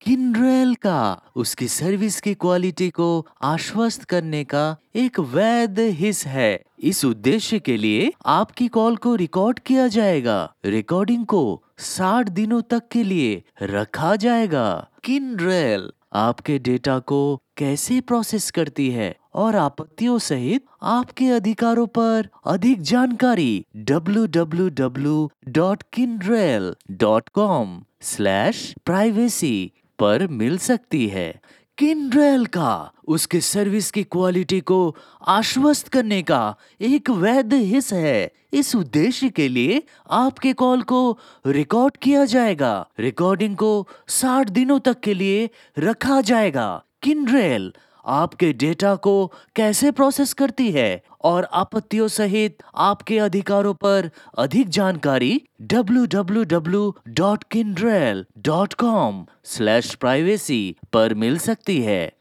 किंड्रेल का उसकी सर्विस की क्वालिटी को आश्वस्त करने का एक वैध हिस्स है। इस उद्देश्य के लिए आपकी कॉल को रिकॉर्ड किया जाएगा। रिकॉर्डिंग को 60 दिनों तक के लिए रखा जाएगा। किंड्रेल आपके डेटा को कैसे प्रोसेस करती है और आपत्तियों सहित आपके अधिकारों पर अधिक जानकारी www.kyndryl.com/privacy पर मिल सकती है। किंड्रेल का उसके सर्विस की क्वालिटी को आश्वस्त करने का एक वैध हिस्स है। इस उद्देश्य के लिए आपके कॉल को रिकॉर्ड किया जाएगा। रिकॉर्डिंग को 60 दिनों तक के लिए रखा जाएगा। किंड्रेल आपके डेटा को कैसे प्रोसेस करती है और आपत्तियों सहित आपके अधिकारों पर अधिक जानकारी www.kyndryl.com/privacy पर मिल सकती है।